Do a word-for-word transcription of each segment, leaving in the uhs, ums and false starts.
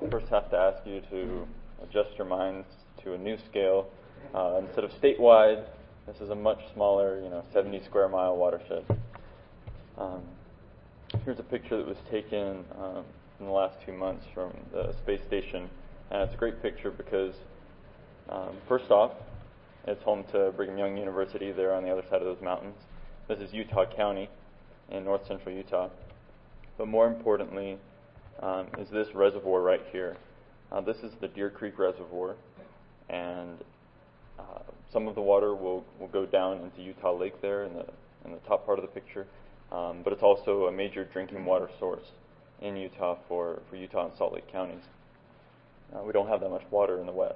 first have to ask you to adjust your minds to a new scale. Uh, instead of statewide, this is a much smaller, you know, seventy square mile watershed. Um, here's a picture that was taken um, in the last two months from the space station, and it's a great picture because, um, first off, it's home to Brigham Young University there on the other side of those mountains. This is Utah County in north central Utah. But more importantly um, is this reservoir right here. Uh, this is the Deer Creek Reservoir, and uh, some of the water will, will go down into Utah Lake there in the in the top part of the picture. Um, but it's also a major drinking water source in Utah for, for Utah and Salt Lake counties. Uh, we don't have that much water in the west.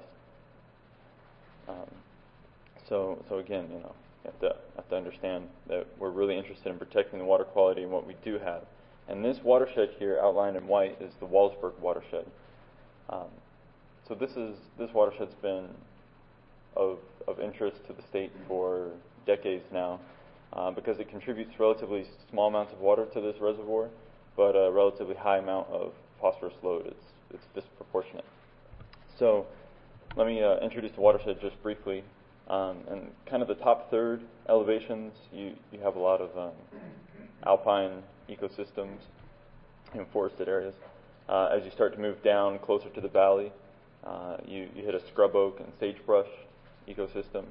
Um, so, so again, you know, you have to, have to understand that we're really interested in protecting the water quality and what we do have. And this watershed here, outlined in white, is the Wallsburg watershed. Um, so this is this watershed's been of of interest to the state for decades now, uh, because it contributes relatively small amounts of water to this reservoir, but a relatively high amount of phosphorus load. It's it's disproportionate. So let me uh, introduce the watershed just briefly. Um, and kind of the top third elevations, you you have a lot of um, alpine ecosystems in forested areas. Uh, as you start to move down closer to the valley, uh, you, you hit a scrub oak and sagebrush ecosystem.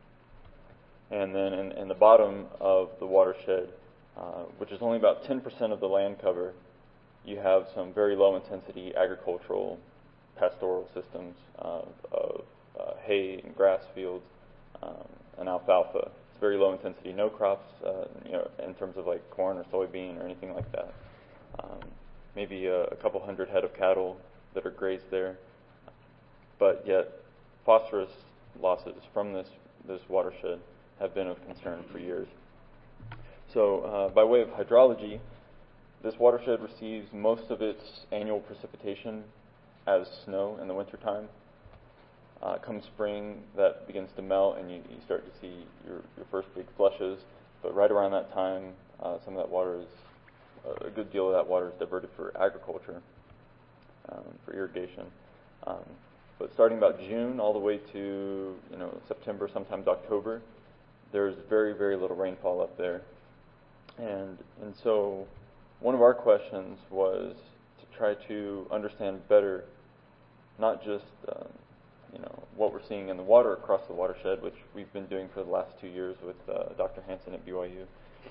And then in, in the bottom of the watershed, uh, which is only about ten percent of the land cover, you have some very low intensity agricultural pastoral systems of, of uh, hay and grass fields um, and alfalfa. It's very low intensity, no crops, uh, you know, in terms of like corn or soybean or anything like that. Um, maybe a, a couple hundred head of cattle that are grazed there, but yet phosphorus losses from this this watershed have been of concern for years. So, uh, by way of hydrology, this watershed receives most of its annual precipitation as snow in the wintertime. Uh, come spring, that begins to melt, and you, you start to see your, your first big flushes. But right around that time, uh, some of that water is, uh, a good deal of that water is diverted for agriculture, um, for irrigation. Um, but starting about June all the way to you know September, sometimes October, there's very very little rainfall up there, and and so one of our questions was to try to understand better, not just um, you know, what we're seeing in the water across the watershed, which we've been doing for the last two years with uh, Doctor Hansen at B Y U,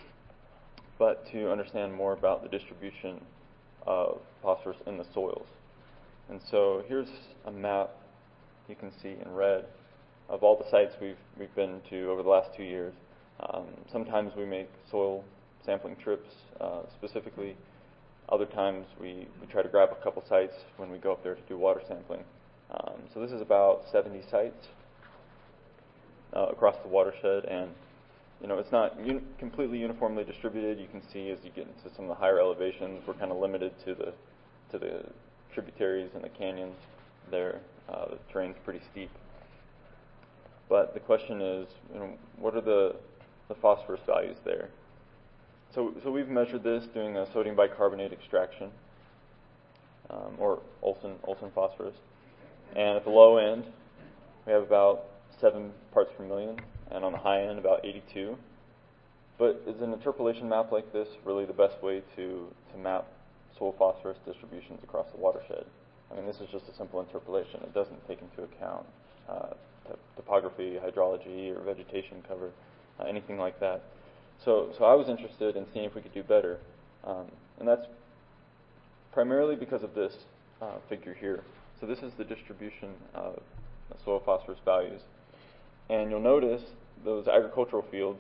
but to understand more about the distribution of phosphorus in the soils. And so here's a map you can see in red of all the sites we've we've been to over the last two years. Um, sometimes we make soil sampling trips uh, specifically. Other times we, we try to grab a couple sites when we go up there to do water sampling. Um, so this is about seventy sites uh, across the watershed, and you know it's not un- completely uniformly distributed. You can see as you get into some of the higher elevations, we're kind of limited to the to the tributaries and the canyons there. Uh, the terrain's pretty steep. But the question is, you know, what are the the phosphorus values there? So so we've measured this doing a sodium bicarbonate extraction, um, or Olsen Olsen phosphorus. And at the low end, we have about seven parts per million, and on the high end, about eighty-two. But is an interpolation map like this really the best way to, to map soil phosphorus distributions across the watershed? I mean, this is just a simple interpolation. It doesn't take into account uh, topography, hydrology, or vegetation cover, uh, anything like that. So, so I was interested in seeing if we could do better, um, and that's primarily because of this uh, figure here. So this is the distribution of soil phosphorus values. And you'll notice those agricultural fields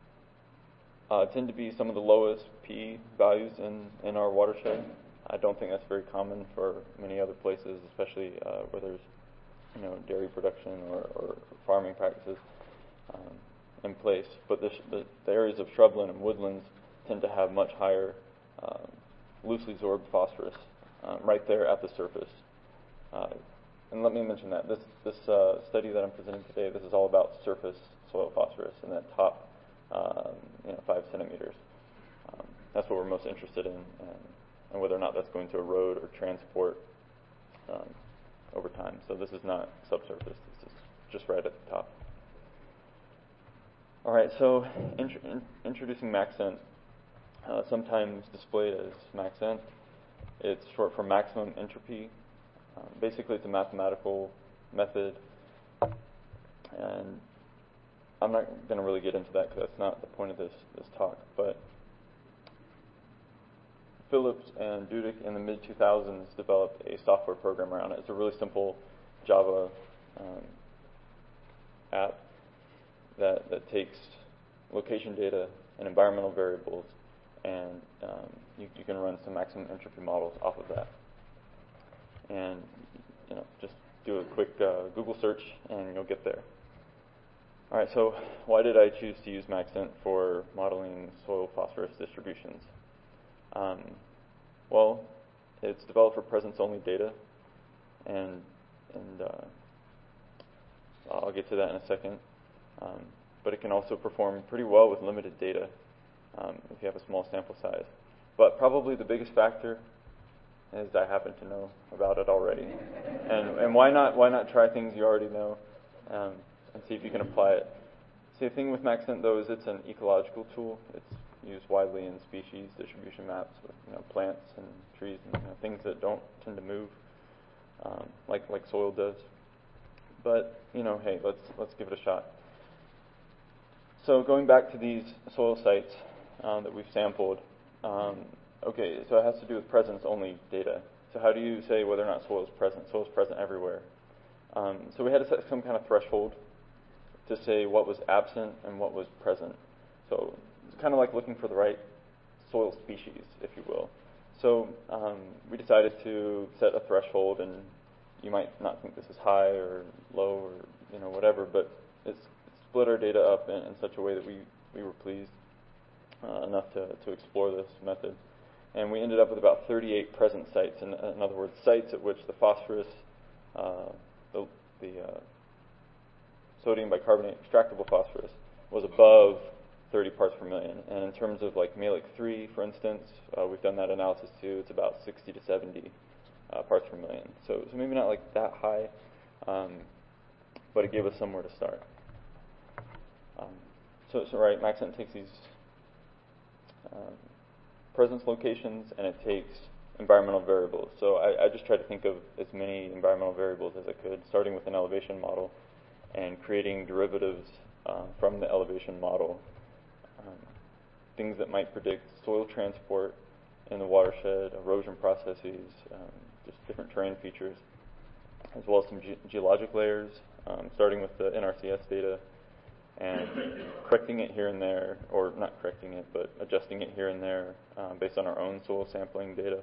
uh, tend to be some of the lowest P values in, in our watershed. I don't think that's very common for many other places, especially uh, where there's you know, dairy production or, or farming practices um, in place. But the, the, the areas of shrubland and woodlands tend to have much higher uh, loosely absorbed phosphorus uh, right there at the surface. Uh, and let me mention that this this uh, study that I'm presenting today, this is all about surface soil phosphorus in that top um, you know, five centimeters. Um, that's what we're most interested in, and, and whether or not that's going to erode or transport um, So this is not subsurface. This is just right at the top. All right, so int in introducing maxent, uh, sometimes displayed as maxent. It's short for maximum entropy. Um, basically, it's a mathematical method, and I'm not going to really get into that because that's not the point of this, this talk. But Phillips and Dudek in the mid two thousands developed a software program around it. It's a really simple Java um, app that, that takes location data and environmental variables, and um, you, you can run some maximum entropy models off of that. And you know, just do a quick uh, Google search and you'll get there. All right, so why did I choose to use maxent for modeling soil phosphorus distributions? Um, well, it's developed for presence-only data, and and uh, I'll get to that in a second. Um, but it can also perform pretty well with limited data um, if you have a small sample size. But probably the biggest factor is I happen to know about it already. And and why not why not try things you already know um, and see if you can apply it. See, the thing with maxent though is it's an ecological tool. It's used widely in species distribution maps with you know plants and trees and you know, things that don't tend to move um, like like soil does. But you know, hey, let's let's give it a shot. So going back to these soil sites um, that we've sampled, um, okay, so it has to do with presence-only data. So how do you say whether or not soil is present? Soil is present everywhere. Um, so we had to set some kind of threshold to say what was absent and what was present. So it's kind of like looking for the right soil species, if you will. So um, we decided to set a threshold, and you might not think this is high or low or you know whatever, but it's split our data up in, in such a way that we, we were pleased uh, enough to, to explore this method. And we ended up with about thirty-eight present sites, in, in other words, sites at which the phosphorus, uh, the, the uh, sodium bicarbonate extractable phosphorus, was above thirty parts per million. And in terms of like Mehlich three, for instance, uh, we've done that analysis too. It's about sixty to seventy uh, parts per million. So, so maybe not like that high, um, but it gave us somewhere to start. Um, so, so right, maxent takes these um, presence locations and it takes environmental variables. So I, I just tried to think of as many environmental variables as I could, starting with an elevation model and creating derivatives uh, from the elevation model, um, things that might predict soil transport in the watershed, erosion processes, um, just different terrain features, as well as some ge geologic layers, um, starting with the N R C S data, and correcting it here and there, or not correcting it, but adjusting it here and there um, based on our own soil sampling data,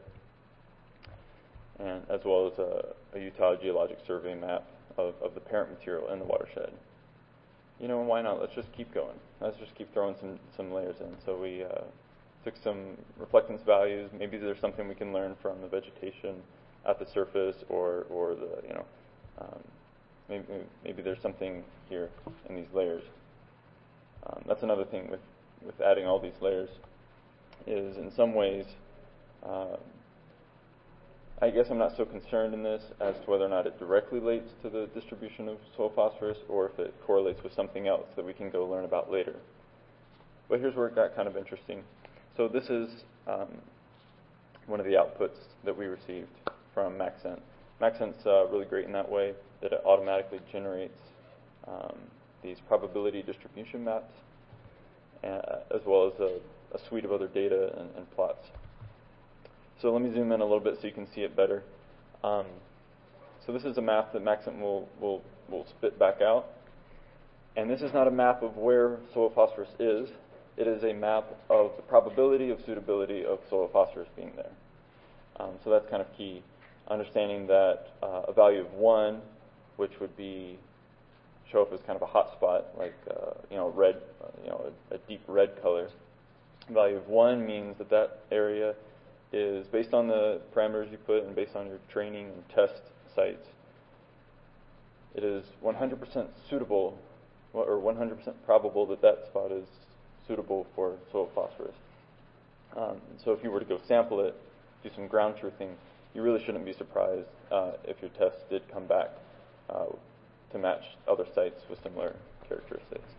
and as well as a, a Utah Geologic Survey map of, of the parent material in the watershed. You know, why not? Let's just keep going. Let's just keep throwing some, some layers in. So we uh, took some reflectance values. Maybe there's something we can learn from the vegetation at the surface, or, or the, you know, um, maybe, maybe there's something here in these layers. Um, that's another thing with, with adding all these layers, is in some ways, uh, I guess I'm not so concerned in this as to whether or not it directly relates to the distribution of soil phosphorus, or if it correlates with something else that we can go learn about later. But here's where it got kind of interesting. So this is um, one of the outputs that we received from maxent. Maxent's uh, really great in that way that it automatically generates um, these probability distribution maps, uh, as well as a, a suite of other data and, and plots. So let me zoom in a little bit so you can see it better. Um, so this is a map that maxent will, will, will spit back out. And this is not a map of where soil phosphorus is. It is a map of the probability of suitability of soil phosphorus being there. Um, so that's kind of key. Understanding that uh, a value of one, which would be show up as kind of a hot spot, like uh, you know, red, uh, you know, a, a deep red color. Value of one means that that area is based on the parameters you put and based on your training and test sites. It is one hundred percent suitable, or one hundred percent probable that that spot is suitable for soil phosphorus. Um, so if you were to go sample it, do some ground truthing, you really shouldn't be surprised uh, if your test did come back uh, to match other sites with similar characteristics.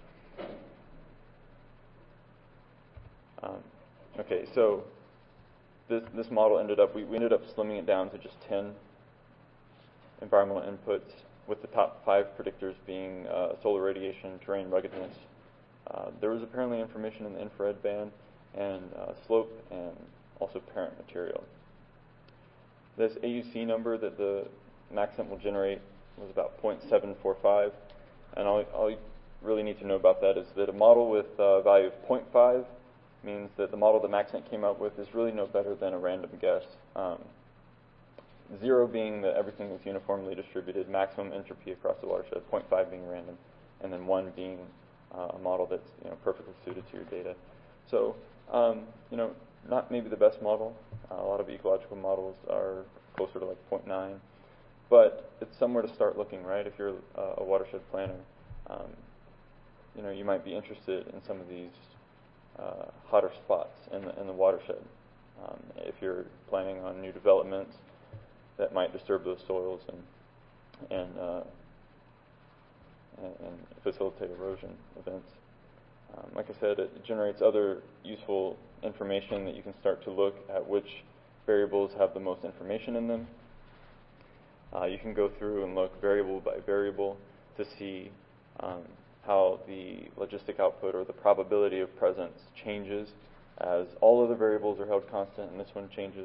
Um, okay, so this this model ended up we, we ended up slimming it down to just ten environmental inputs, with the top five predictors being uh, solar radiation, terrain ruggedness. Uh, there was apparently information in the infrared band, and uh, slope, and also parent material. This A U C number that the Maxent will generate was about zero point seven four five, and all, all you really need to know about that is that a model with a value of zero point five means that the model that Maxent came up with is really no better than a random guess. Um, zero being that everything is uniformly distributed, maximum entropy across the watershed, zero point five being random, and then one being uh, a model that's you know perfectly suited to your data. So um, you know, not maybe the best model. Uh, a lot of ecological models are closer to like zero point nine, but it's somewhere to start looking, right? If you're uh, a watershed planner, um, you know, you might be interested in some of these uh, hotter spots in the in the watershed. Um, if you're planning on new developments that might disturb those soils and and uh, and, and facilitate erosion events. Um, like I said, it generates other useful information that you can start to look at which variables have the most information in them. Uh, you can go through and look variable by variable to see um, how the logistic output or the probability of presence changes as all of the variables are held constant and this one changes.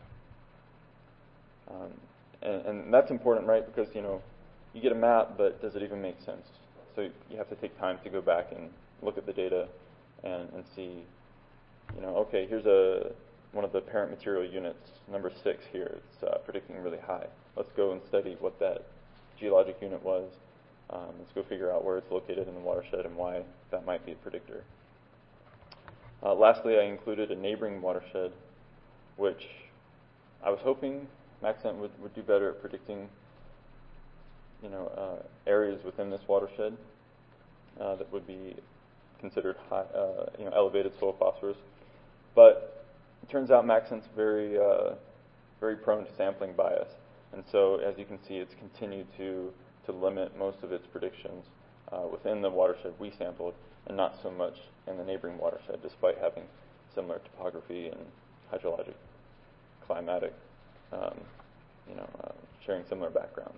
Um, and, and that's important, right? Because, you know, you get a map, but does it even make sense? So you have to take time to go back and look at the data and, and see, you know, okay, here's a one of the parent material units, number six here. It's uh, predicting really high. Let's go and study what that geologic unit was. Um, let's go figure out where it's located in the watershed and why that might be a predictor. Uh, lastly, I included a neighboring watershed, which I was hoping Maxent would, would do better at predicting, you know, uh, areas within this watershed uh, that would be considered high, uh, you know, elevated soil phosphorus. But it turns out Maxent's very, uh, very prone to sampling bias, and so as you can see, it's continued to to limit most of its predictions uh, within the watershed we sampled, and not so much in the neighboring watershed, despite having similar topography and hydrologic, climatic, um, you know, uh, sharing similar backgrounds.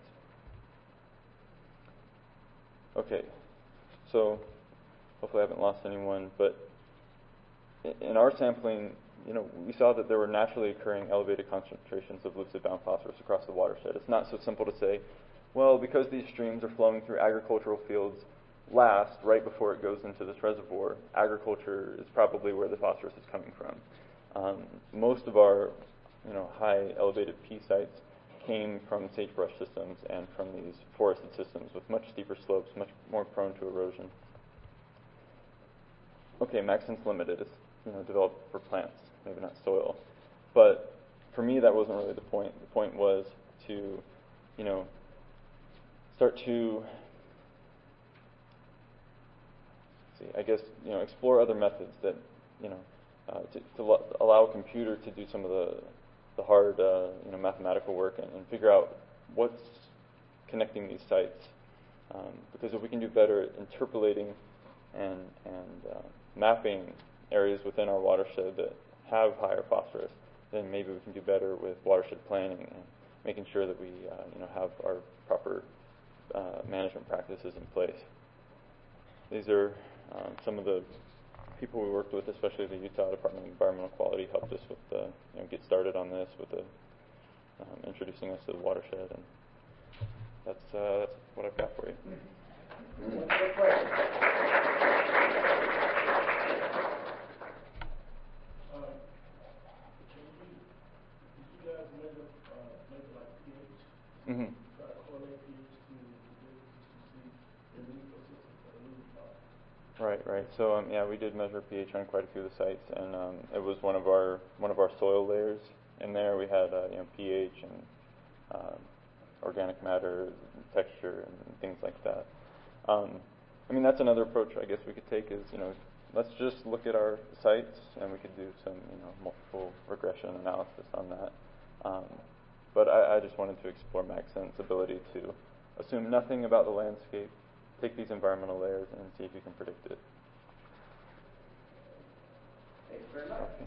Okay, so hopefully I haven't lost anyone, but in our sampling, you know, we saw that there were naturally occurring elevated concentrations of lucid-bound phosphorus across the watershed. It's not so simple to say, well, because these streams are flowing through agricultural fields last, right before it goes into this reservoir, agriculture is probably where the phosphorus is coming from. Um, most of our, you know, high elevated P sites came from sagebrush systems and from these forested systems with much steeper slopes, much more prone to erosion. Okay, Maxent's limited. It's, you know, developed for plants, maybe not soil. But for me, that wasn't really the point. The point was to, you know, start to, see, I guess, you know, explore other methods that, you know, uh, to, to lo- allow a computer to do some of the the hard, uh, you know, mathematical work and, and figure out what's connecting these sites. Um, because if we can do better at interpolating and and uh, mapping areas within our watershed that have higher phosphorus, then maybe we can do better with watershed planning and making sure that we, uh, you know, have our proper uh, management practices in place. These are um, some of the people we worked with, especially the Utah Department of Environmental Quality, helped us with the, you know, get started on this, with the um, introducing us to the watershed, and that's uh, that's what I've got for you. One quick question. Uh, can you, did you guys measure, uh, measure like pH? Mm-hmm. Try to correlate pH to the differences you see in the ecosystem for the living part? Right, right. So um, yeah, we did measure pH on quite a few of the sites, and um, it was one of our one of our soil layers. In there, we had uh, you know, pH and uh, organic matter, and texture, and things like that. Um, I mean, that's another approach I guess we could take. Is, you know, let's just look at our sites, and we could do some, you know, multiple regression analysis on that. Um, but I, I just wanted to explore Maxent's ability to assume nothing about the landscape, take these environmental layers, and see if you can predict it. Thanks very much.